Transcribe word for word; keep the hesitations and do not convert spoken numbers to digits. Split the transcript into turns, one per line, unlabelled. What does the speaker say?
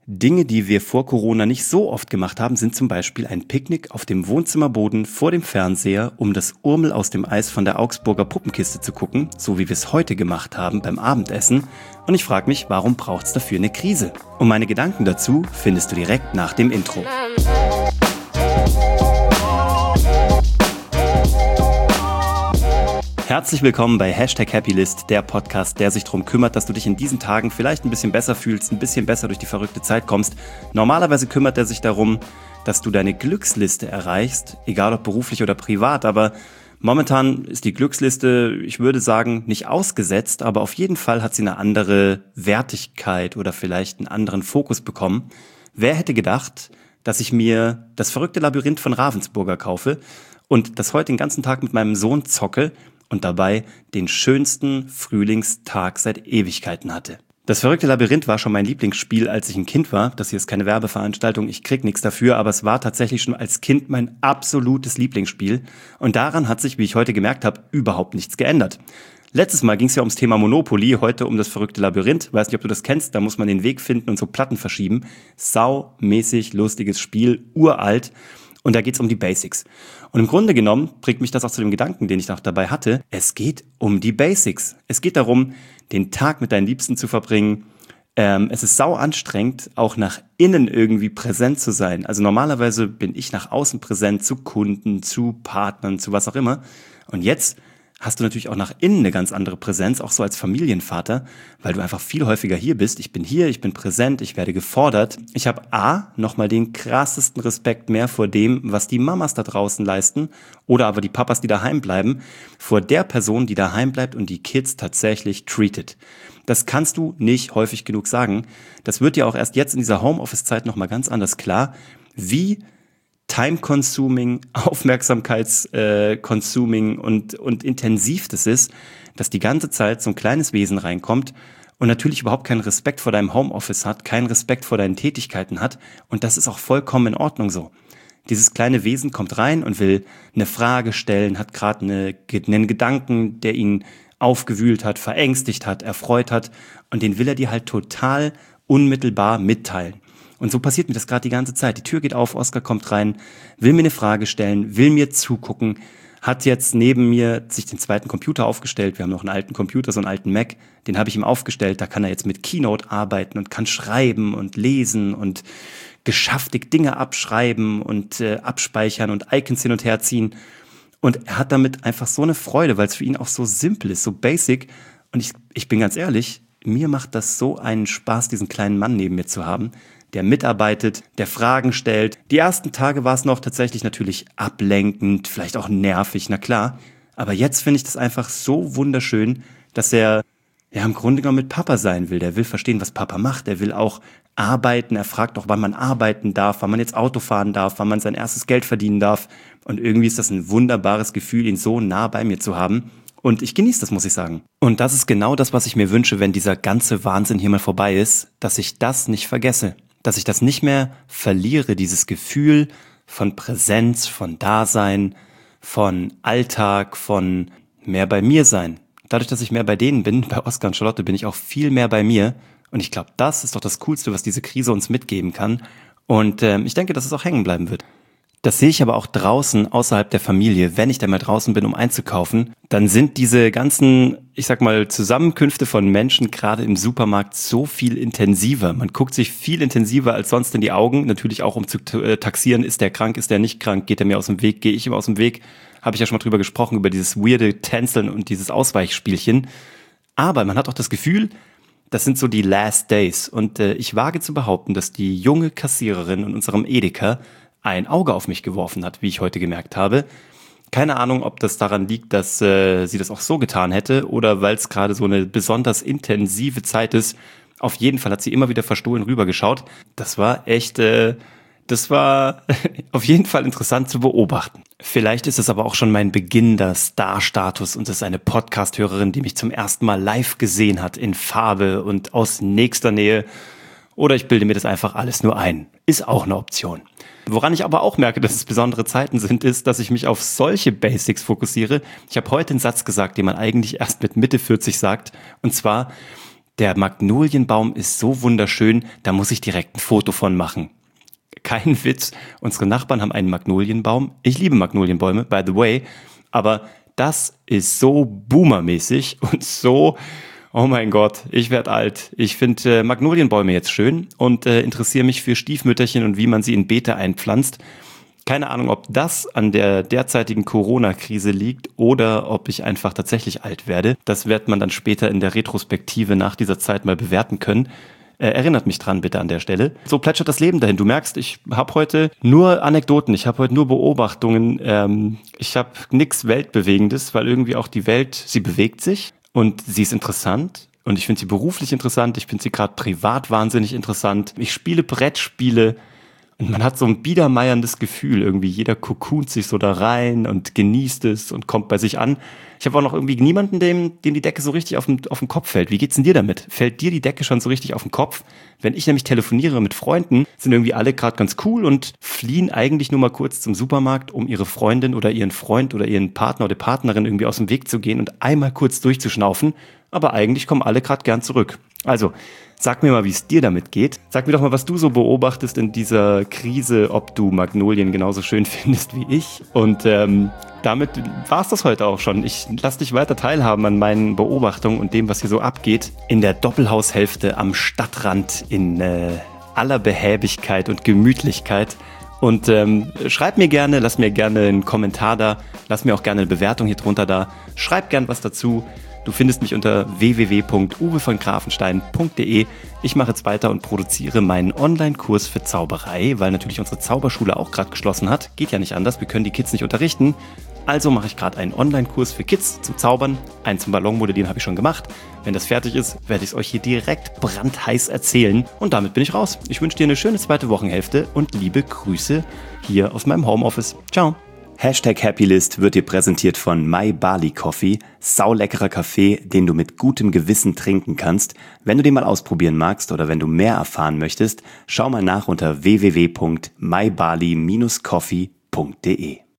Dinge, die wir vor Corona nicht so oft gemacht haben, sind zum Beispiel ein Picknick auf dem Wohnzimmerboden vor dem Fernseher, um das Urmel aus dem Eis von der Augsburger Puppenkiste zu gucken, so wie wir es heute gemacht haben beim Abendessen. Und ich frage mich, warum braucht es dafür eine Krise? Und meine Gedanken dazu findest du direkt nach dem Intro. Herzlich willkommen bei Hashtag Happylist, der Podcast, der sich darum kümmert, dass du dich in diesen Tagen vielleicht ein bisschen besser fühlst, ein bisschen besser durch die verrückte Zeit kommst. Normalerweise kümmert er sich darum, dass du deine Glücksliste erreichst, egal ob beruflich oder privat, aber momentan ist die Glücksliste, ich würde sagen, nicht ausgesetzt, aber auf jeden Fall hat sie eine andere Wertigkeit oder vielleicht einen anderen Fokus bekommen. Wer hätte gedacht, dass ich mir das verrückte Labyrinth von Ravensburger kaufe und das heute den ganzen Tag mit meinem Sohn zocke und dabei den schönsten Frühlingstag seit Ewigkeiten hatte. Das verrückte Labyrinth war schon mein Lieblingsspiel, als ich ein Kind war. Das hier ist keine Werbeveranstaltung, ich krieg nichts dafür, aber es war tatsächlich schon als Kind mein absolutes Lieblingsspiel. Und daran hat sich, wie ich heute gemerkt habe, überhaupt nichts geändert. Letztes Mal ging es ja ums Thema Monopoly, heute um das verrückte Labyrinth. Weiß nicht, ob du das kennst, da muss man den Weg finden und so Platten verschieben. Saumäßig lustiges Spiel, uralt. Und da geht's um die Basics. Und im Grunde genommen bringt mich das auch zu dem Gedanken, den ich noch dabei hatte. Es geht um die Basics. Es geht darum, den Tag mit deinen Liebsten zu verbringen. Ähm, es ist sau anstrengend, auch nach innen irgendwie präsent zu sein. Also normalerweise bin ich nach außen präsent zu Kunden, zu Partnern, zu was auch immer. Und jetzt hast du natürlich auch nach innen eine ganz andere Präsenz, auch so als Familienvater, weil du einfach viel häufiger hier bist. Ich bin hier, ich bin präsent, ich werde gefordert. Ich habe A, nochmal den krassesten Respekt mehr vor dem, was die Mamas da draußen leisten oder aber die Papas, die daheim bleiben, vor der Person, die daheim bleibt und die Kids tatsächlich treatet. Das kannst du nicht häufig genug sagen. Das wird dir auch erst jetzt in dieser Homeoffice-Zeit nochmal ganz anders klar, wie time-consuming, Aufmerksamkeits-consuming und, und intensiv das ist, dass die ganze Zeit so ein kleines Wesen reinkommt und natürlich überhaupt keinen Respekt vor deinem Homeoffice hat, keinen Respekt vor deinen Tätigkeiten hat und das ist auch vollkommen in Ordnung so. Dieses kleine Wesen kommt rein und will eine Frage stellen, hat gerade eine, einen Gedanken, der ihn aufgewühlt hat, verängstigt hat, erfreut hat und den will er dir halt total unmittelbar mitteilen. Und so passiert mir das gerade die ganze Zeit. Die Tür geht auf, Oskar kommt rein, will mir eine Frage stellen, will mir zugucken, hat jetzt neben mir sich den zweiten Computer aufgestellt. Wir haben noch einen alten Computer, so einen alten Mac, den habe ich ihm aufgestellt. Da kann er jetzt mit Keynote arbeiten und kann schreiben und lesen und geschäftig Dinge abschreiben und äh, abspeichern und Icons hin und her ziehen. Und er hat damit einfach so eine Freude, weil es für ihn auch so simpel ist, so basic. Und ich, ich bin ganz ehrlich, mir macht das so einen Spaß, diesen kleinen Mann neben mir zu haben, der mitarbeitet, der Fragen stellt. Die ersten Tage war es noch tatsächlich natürlich ablenkend, vielleicht auch nervig, na klar. Aber jetzt finde ich das einfach so wunderschön, dass er ja im Grunde genommen mit Papa sein will. Der will verstehen, was Papa macht. Er will auch arbeiten. Er fragt auch, wann man arbeiten darf, wann man jetzt Auto fahren darf, wann man sein erstes Geld verdienen darf. Und irgendwie ist das ein wunderbares Gefühl, ihn so nah bei mir zu haben. Und ich genieße das, muss ich sagen. Und das ist genau das, was ich mir wünsche, wenn dieser ganze Wahnsinn hier mal vorbei ist, dass ich das nicht vergesse. Dass ich das nicht mehr verliere, dieses Gefühl von Präsenz, von Dasein, von Alltag, von mehr bei mir sein. Dadurch, dass ich mehr bei denen bin, bei Oskar und Charlotte, bin ich auch viel mehr bei mir. Und ich glaube, das ist doch das Coolste, was diese Krise uns mitgeben kann. Und äh, ich denke, dass es auch hängen bleiben wird. Das sehe ich aber auch draußen, außerhalb der Familie. Wenn ich dann mal draußen bin, um einzukaufen, dann sind diese ganzen, ich sag mal, Zusammenkünfte von Menschen gerade im Supermarkt so viel intensiver. Man guckt sich viel intensiver als sonst in die Augen. Natürlich auch, um zu taxieren, ist der krank, ist der nicht krank, geht er mir aus dem Weg, gehe ich ihm aus dem Weg. Habe ich ja schon mal drüber gesprochen, über dieses weirde Tänzeln und dieses Ausweichspielchen. Aber man hat auch das Gefühl, das sind so die Last Days. Und äh, ich wage zu behaupten, dass die junge Kassiererin in unserem Edeka ein Auge auf mich geworfen hat, wie ich heute gemerkt habe. Keine Ahnung, ob das daran liegt, dass äh, sie das auch so getan hätte oder weil es gerade so eine besonders intensive Zeit ist. Auf jeden Fall hat sie immer wieder verstohlen rübergeschaut. Das war echt, äh, das war auf jeden Fall interessant zu beobachten. Vielleicht ist es aber auch schon mein beginnender Star-Status und es ist eine Podcast-Hörerin, die mich zum ersten Mal live gesehen hat, in Farbe und aus nächster Nähe. Oder ich bilde mir das einfach alles nur ein. Ist auch eine Option. Woran ich aber auch merke, dass es besondere Zeiten sind, ist, dass ich mich auf solche Basics fokussiere. Ich habe heute einen Satz gesagt, den man eigentlich erst mit Mitte vierzig sagt. Und zwar, Der Magnolienbaum ist so wunderschön, da muss ich direkt ein Foto von machen. Kein Witz, unsere Nachbarn haben einen Magnolienbaum. Ich liebe Magnolienbäume, by the way, aber das ist so boomermäßig und so, oh mein Gott, ich werde alt. Ich finde äh, Magnolienbäume jetzt schön und äh, interessiere mich für Stiefmütterchen und wie man sie in Beete einpflanzt. Keine Ahnung, ob das an der derzeitigen Corona-Krise liegt oder ob ich einfach tatsächlich alt werde. Das wird man dann später in der Retrospektive nach dieser Zeit mal bewerten können. Äh, erinnert mich dran bitte an der Stelle. So plätschert das Leben dahin. Du merkst, ich habe heute nur Anekdoten, ich habe heute nur Beobachtungen. Ähm, ich habe nichts Weltbewegendes, weil irgendwie auch die Welt, sie bewegt sich und sie ist interessant. Und ich finde sie beruflich interessant, ich finde sie gerade privat wahnsinnig interessant. Ich spiele Brettspiele. Und man hat so ein biedermeierndes Gefühl, irgendwie jeder kokont sich so da rein und genießt es und kommt bei sich an. Ich habe auch noch irgendwie niemanden, dem, dem die Decke so richtig auf den, auf den Kopf fällt. Wie geht's denn dir damit? Fällt dir die Decke schon so richtig auf den Kopf? Wenn ich nämlich telefoniere mit Freunden, sind irgendwie alle gerade ganz cool und fliehen eigentlich nur mal kurz zum Supermarkt, um ihre Freundin oder ihren Freund oder ihren Partner oder Partnerin irgendwie aus dem Weg zu gehen und einmal kurz durchzuschnaufen. Aber eigentlich kommen alle gerade gern zurück. Also, sag mir mal, wie es dir damit geht. Sag mir doch mal, was du so beobachtest in dieser Krise, ob du Magnolien genauso schön findest wie ich. Und ähm, damit war's das heute auch schon. Ich lass dich weiter teilhaben an meinen Beobachtungen und dem, was hier so abgeht. In der Doppelhaushälfte am Stadtrand in äh, aller Behäbigkeit und Gemütlichkeit. Und ähm, schreib mir gerne, lass mir gerne einen Kommentar da, lass mir auch gerne eine Bewertung hier drunter da. Schreib gern was dazu. Du findest mich unter w w w punkt uwe von grafenstein punkt d e. Ich mache jetzt weiter und produziere meinen Online-Kurs für Zauberei, weil natürlich unsere Zauberschule auch gerade geschlossen hat. Geht ja nicht anders, wir können die Kids nicht unterrichten. Also mache ich gerade einen Online-Kurs für Kids zum Zaubern. Einen zum Ballonmodellieren habe ich schon gemacht. Wenn das fertig ist, werde ich es euch hier direkt brandheiß erzählen. Und damit bin ich raus. Ich wünsche dir eine schöne zweite Wochenhälfte und liebe Grüße hier aus meinem Homeoffice. Ciao.
Hashtag Happylist wird dir präsentiert von My Barley Coffee, sauleckerer Kaffee, den du mit gutem Gewissen trinken kannst. Wenn du den mal ausprobieren magst oder wenn du mehr erfahren möchtest, schau mal nach unter w w w punkt my barley dash coffee punkt d e.